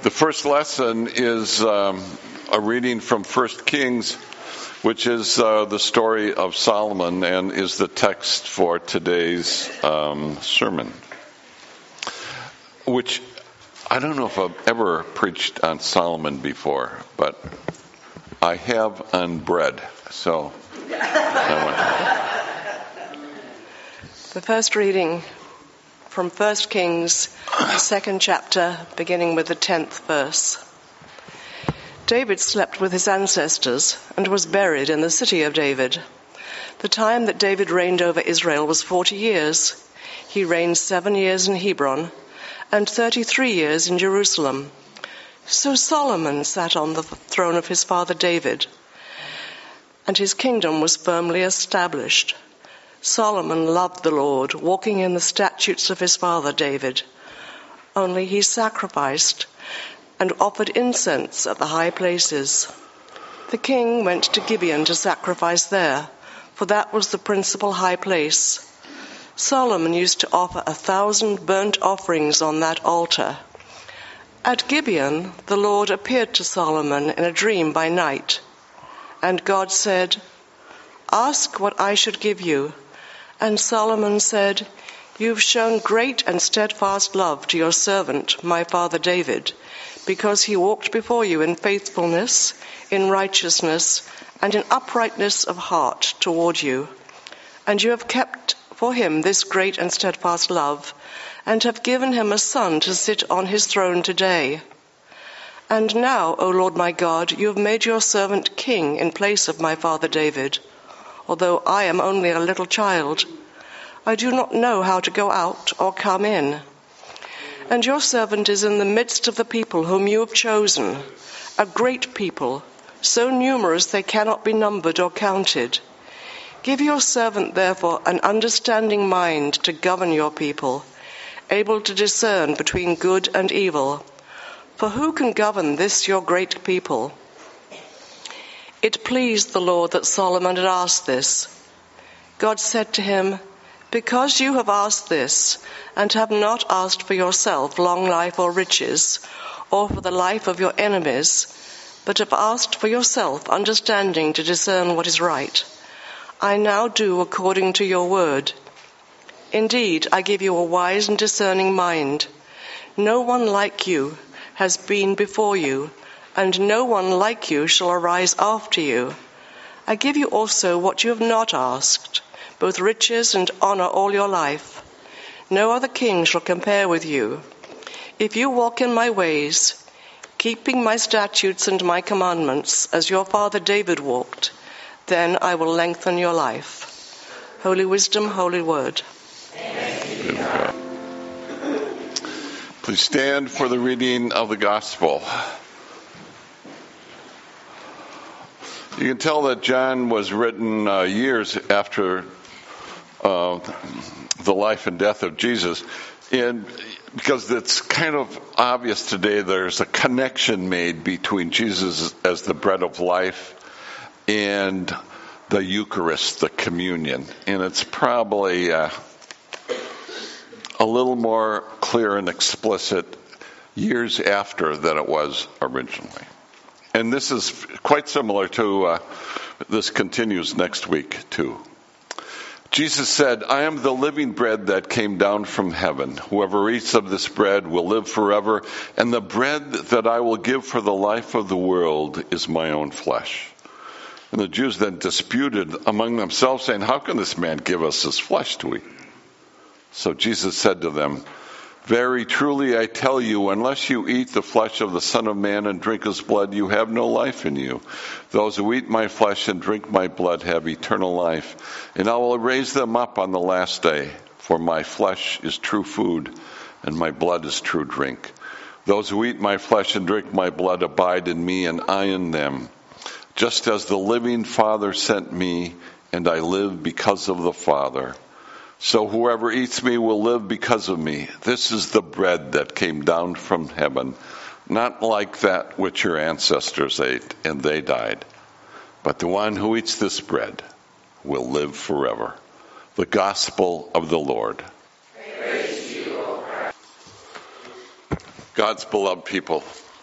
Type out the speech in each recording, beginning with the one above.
The first lesson is a reading from 1 Kings, which is the story of Solomon and is the text for today's sermon. Which, I don't know if I've ever preached on Solomon before, but I have on bread, so The first reading from 1 Kings, the second chapter, beginning with the 10th verse. David slept with his ancestors and was buried in the city of David. The time that David reigned over Israel was 40 years. He reigned 7 years in Hebron and 33 years in Jerusalem. So Solomon sat on the throne of his father David, and his kingdom was firmly established. Solomon loved the Lord, walking in the statutes of his father David. Only he sacrificed and offered incense at the high places. The king went to Gibeon to sacrifice there, for that was the principal high place. Solomon used to offer 1,000 burnt offerings on that altar. At Gibeon, the Lord appeared to Solomon in a dream by night, and God said, "Ask what I should give you." And Solomon said, "You've shown great and steadfast love to your servant, my father David, because he walked before you in faithfulness, in righteousness, and in uprightness of heart toward you. And you have kept for him this great and steadfast love, and have given him a son to sit on his throne today. And now, O Lord my God, you have made your servant king in place of my father David. Although I am only a little child, I do not know how to go out or come in. And your servant is in the midst of the people whom you have chosen, a great people, so numerous they cannot be numbered or counted. Give your servant, therefore, an understanding mind to govern your people, able to discern between good and evil. For who can govern this your great people?" It pleased the Lord that Solomon had asked this. God said to him, "Because you have asked this, and have not asked for yourself long life or riches, or for the life of your enemies, but have asked for yourself understanding to discern what is right, I now do according to your word. Indeed, I give you a wise and discerning mind. No one like you has been before you, and no one like you shall arise after you. I give you also what you have not asked, both riches and honor all your life. No other king shall compare with you. If you walk in my ways, keeping my statutes and my commandments, as your father David walked, then I will lengthen your life." Holy wisdom, holy word. please stand for the reading of the gospel. You can tell that John was written years after the life and death of Jesus, and because it's kind of obvious today there's a connection made between Jesus as the bread of life and the Eucharist, the communion, and it's probably a little more clear and explicit years after than it was originally. And this is quite similar to, this continues next week too. Jesus said, "I am the living bread that came down from heaven. Whoever eats of this bread will live forever, and the bread that I will give for the life of the world is my own flesh." And the Jews then disputed among themselves, saying, "How can this man give us his flesh to eat?" So Jesus said to them, "Very truly I tell you, unless you eat the flesh of the Son of Man and drink his blood, you have no life in you. Those who eat my flesh and drink my blood have eternal life, and I will raise them up on the last day. For my flesh is true food, and my blood is true drink. Those who eat my flesh and drink my blood abide in me, and I in them. Just as the living Father sent me, and I live because of the Father. So whoever eats me will live because of me. This is the bread that came down from heaven, not like that which your ancestors ate, and they died. But the one who eats this bread will live forever." The gospel of the Lord. Praise to you, O Christ. God's beloved people,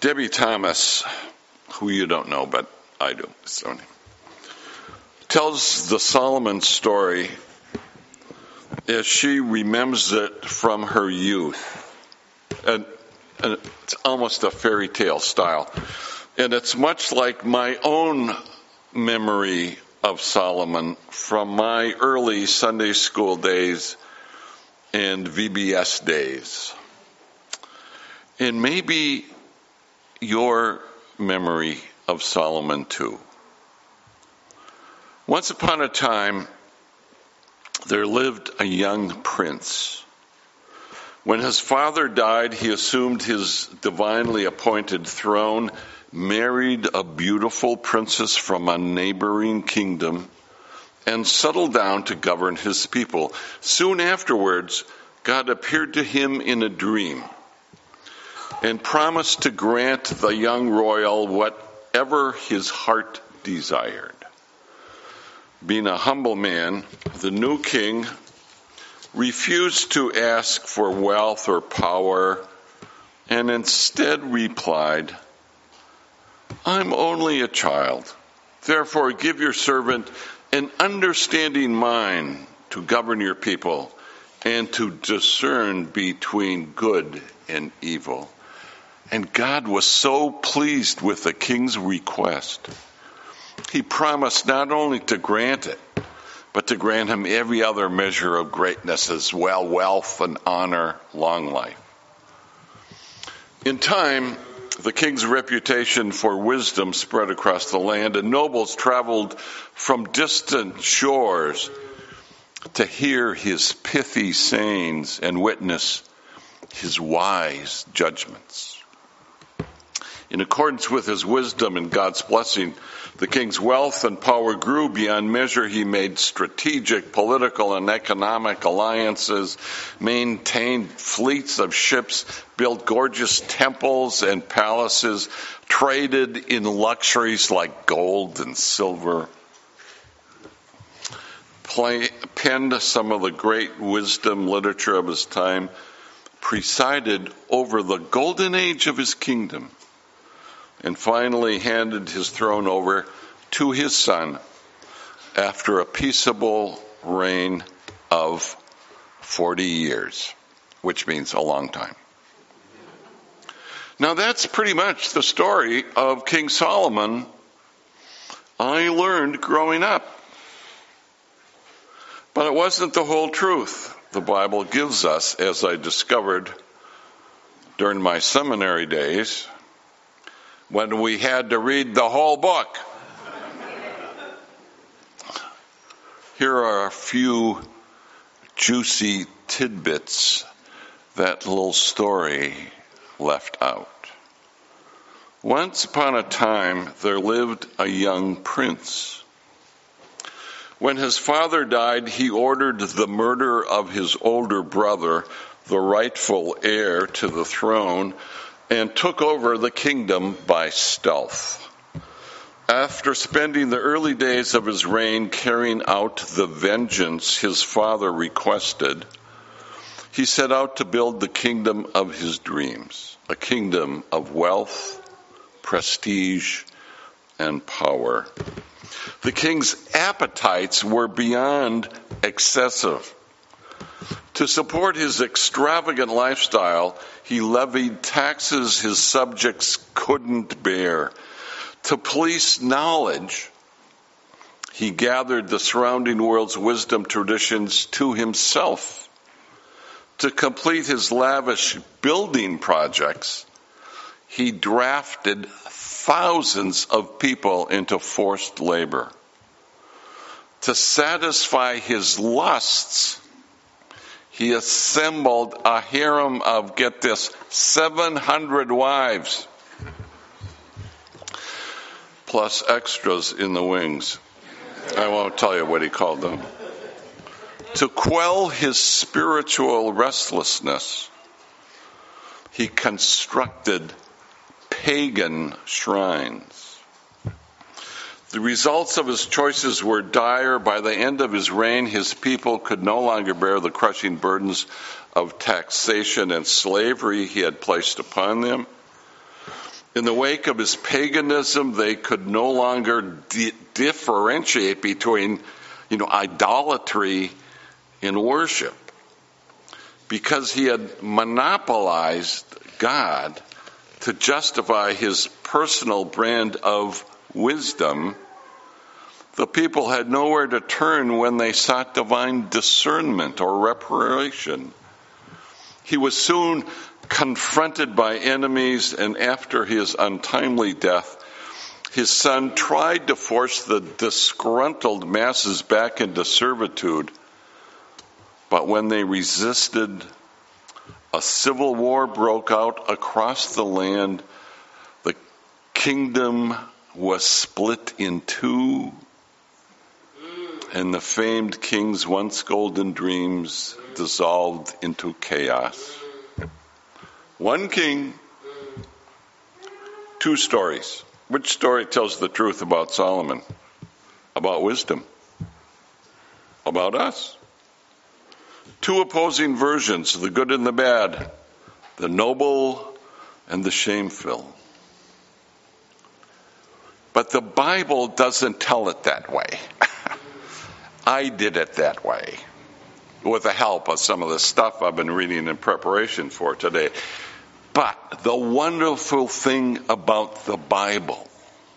Debbie Thomas, who you don't know, but I do, so, tells the Solomon story as she remembers it from her youth. And it's almost a fairy tale style. And it's much like my own memory of Solomon from my early Sunday school days and VBS days. And maybe your memory of Solomon too. Once upon a time, there lived a young prince. When his father died, he assumed his divinely appointed throne, married a beautiful princess from a neighboring kingdom, and settled down to govern his people. Soon afterwards, God appeared to him in a dream and promised to grant the young royal whatever his heart desired. Being a humble man, the new king refused to ask for wealth or power and instead replied, "I'm only a child. Therefore, give your servant an understanding mind to govern your people and to discern between good and evil." And God was so pleased with the king's request. He promised not only to grant it, but to grant him every other measure of greatness as well, wealth and honor, long life. In time, the king's reputation for wisdom spread across the land, and nobles traveled from distant shores to hear his pithy sayings and witness his wise judgments. In accordance with his wisdom and God's blessing, the king's wealth and power grew beyond measure. He made strategic, political, and economic alliances, maintained fleets of ships, built gorgeous temples and palaces, traded in luxuries like gold and silver, penned some of the great wisdom literature of his time, presided over the golden age of his kingdom, and finally handed his throne over to his son after a peaceable reign of 40 years, which means a long time. Now that's pretty much the story of King Solomon I learned growing up. But it wasn't the whole truth. The Bible gives us, as I discovered during my seminary days, when we had to read the whole book. Here are a few juicy tidbits that little story left out. Once upon a time, there lived a young prince. When his father died, he ordered the murder of his older brother, the rightful heir to the throne, and took over the kingdom by stealth. After spending the early days of his reign carrying out the vengeance his father requested, he set out to build the kingdom of his dreams, a kingdom of wealth, prestige, and power. The king's appetites were beyond excessive. To support his extravagant lifestyle, he levied taxes his subjects couldn't bear. To police knowledge, he gathered the surrounding world's wisdom traditions to himself. To complete his lavish building projects, he drafted thousands of people into forced labor. To satisfy his lusts, he assembled a harem of, get this, 700 wives, plus extras in the wings. I won't tell you what he called them. To quell his spiritual restlessness, he constructed pagan shrines. The results of his choices were dire. By the end of his reign, his people could no longer bear the crushing burdens of taxation and slavery he had placed upon them. In the wake of his paganism, they could no longer differentiate between, idolatry and worship. Because he had monopolized God to justify his personal brand of wisdom, the people had nowhere to turn when they sought divine discernment or reparation. He was soon confronted by enemies, and after his untimely death, his son tried to force the disgruntled masses back into servitude. But when they resisted, a civil war broke out across the land. The kingdom was split in two, and the famed king's once golden dreams dissolved into chaos. One king, two stories. Which story tells the truth about Solomon? About wisdom? About us? Two opposing versions, the good and the bad, the noble and the shameful. But the Bible doesn't tell it that way. I did it that way, with the help of some of the stuff I've been reading in preparation for today. But the wonderful thing about the Bible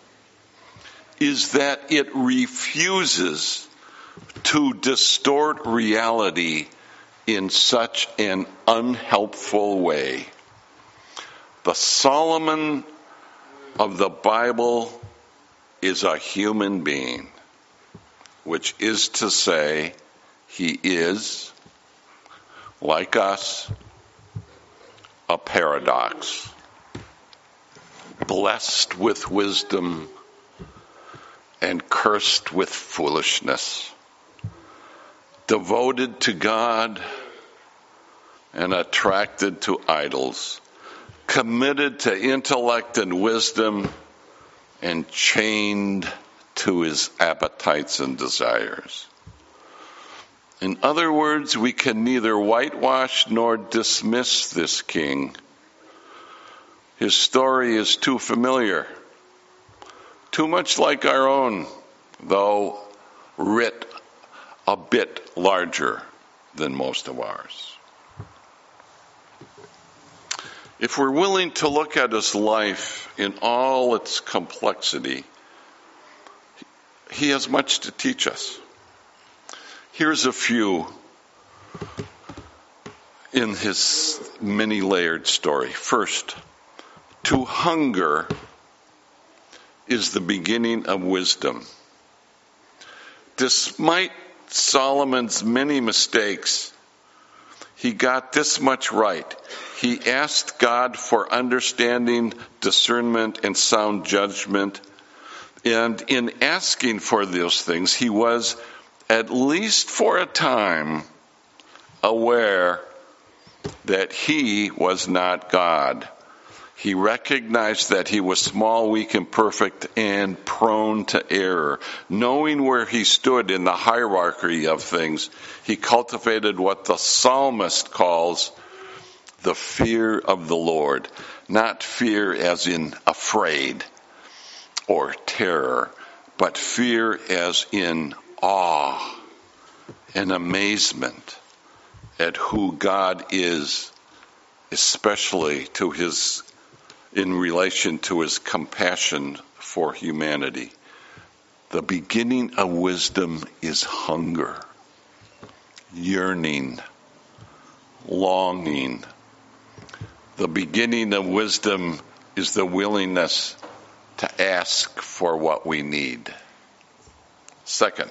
is that it refuses to distort reality in such an unhelpful way. The Solomon of the Bible is a human being, which is to say, he is, like us, a paradox, blessed with wisdom and cursed with foolishness, devoted to God and attracted to idols, committed to intellect and wisdom and chained to his appetites and desires. In other words, we can neither whitewash nor dismiss this king. His story is too familiar, too much like our own, though writ a bit larger than most of ours. If we're willing to look at his life in all its complexity, he has much to teach us. Here's a few in his many-layered story. First, to hunger is the beginning of wisdom. Despite Solomon's many mistakes, he got this much right. He asked God for understanding, discernment, and sound judgment. And in asking for those things, he was, at least for a time, aware that he was not God. He recognized that he was small, weak, imperfect, and prone to error. Knowing where he stood in the hierarchy of things, he cultivated what the psalmist calls the fear of the Lord. Not fear as in afraid or terror, but fear as in awe and amazement at who God is, especially in relation to his compassion for humanity. The beginning of wisdom is hunger, yearning, longing. The beginning of wisdom is the willingness to ask for what we need. Second,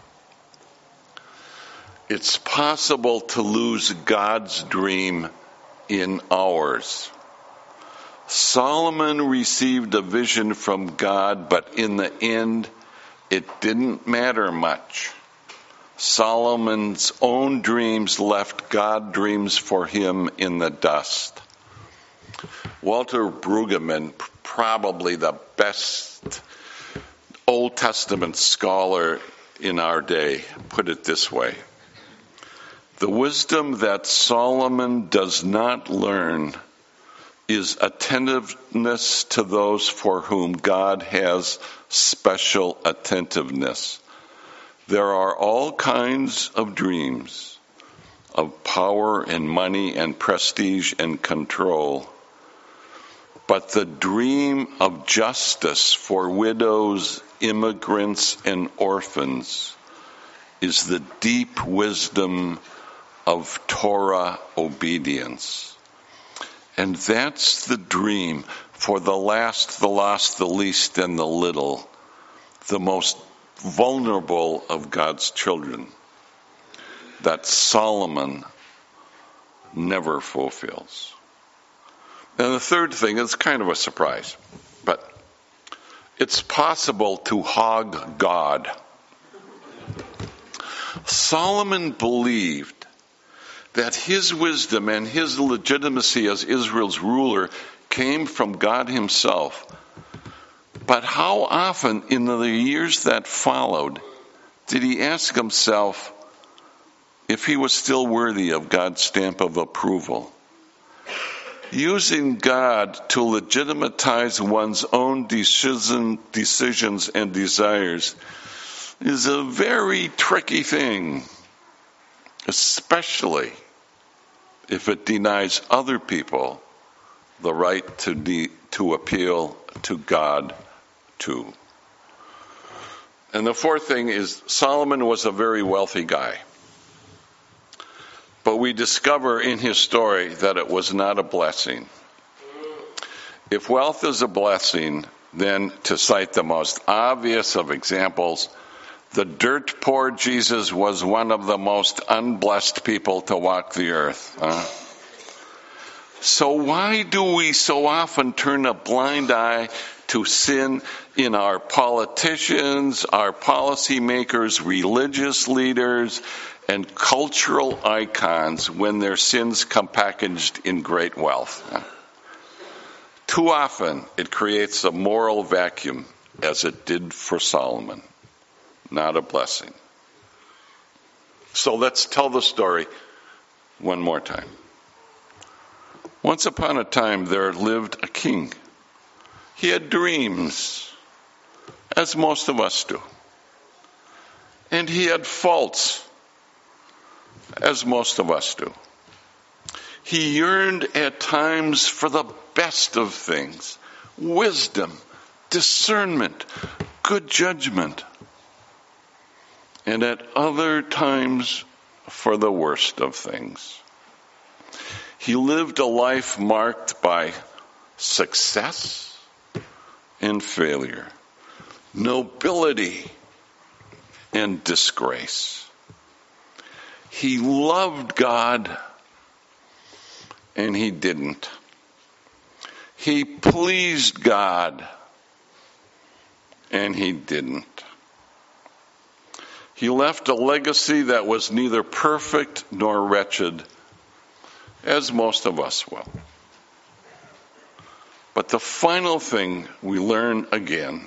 it's possible to lose God's dream in ours. Solomon received a vision from God, but in the end, it didn't matter much. Solomon's own dreams left God dreams for him in the dust. Walter Brueggemann, probably the best Old Testament scholar in our day, put it this way: the wisdom that Solomon does not learn is attentiveness to those for whom God has special attentiveness. There are all kinds of dreams of power and money and prestige and control. But the dream of justice for widows, immigrants, and orphans is the deep wisdom of Torah obedience. And that's the dream for the last, the lost, the least, and the little, the most vulnerable of God's children, that Solomon never fulfills. And the third thing is kind of a surprise, but it's possible to hog God. Solomon believed that his wisdom and his legitimacy as Israel's ruler came from God himself. But how often in the years that followed did he ask himself if he was still worthy of God's stamp of approval? Using God to legitimatize one's own decisions and desires is a very tricky thing, especially if it denies other people the right to appeal to God too. And the fourth thing is Solomon was a very wealthy guy. But we discover in his story that it was not a blessing. If wealth is a blessing, then to cite the most obvious of examples, the dirt poor Jesus was one of the most unblessed people to walk the earth. So why do we so often turn a blind eye to sin in our politicians, our policymakers, religious leaders, and cultural icons when their sins come packaged in great wealth? Too often it creates a moral vacuum, as it did for Solomon. Not a blessing. So let's tell the story one more time. Once upon a time there lived a king. He had dreams, as most of us do. And he had faults, as most of us do. He yearned at times for the best of things, wisdom, discernment, good judgment, and at other times for the worst of things. He lived a life marked by success and failure, nobility and disgrace. He loved God and he didn't. He pleased God and he didn't. He left a legacy that was neither perfect nor wretched, as most of us will. But the final thing we learn again,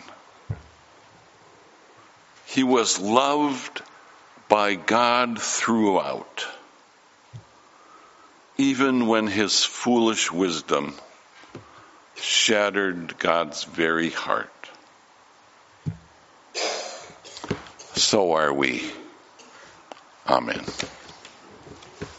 he was loved by God throughout, even when his foolish wisdom shattered God's very heart. So are we. Amen.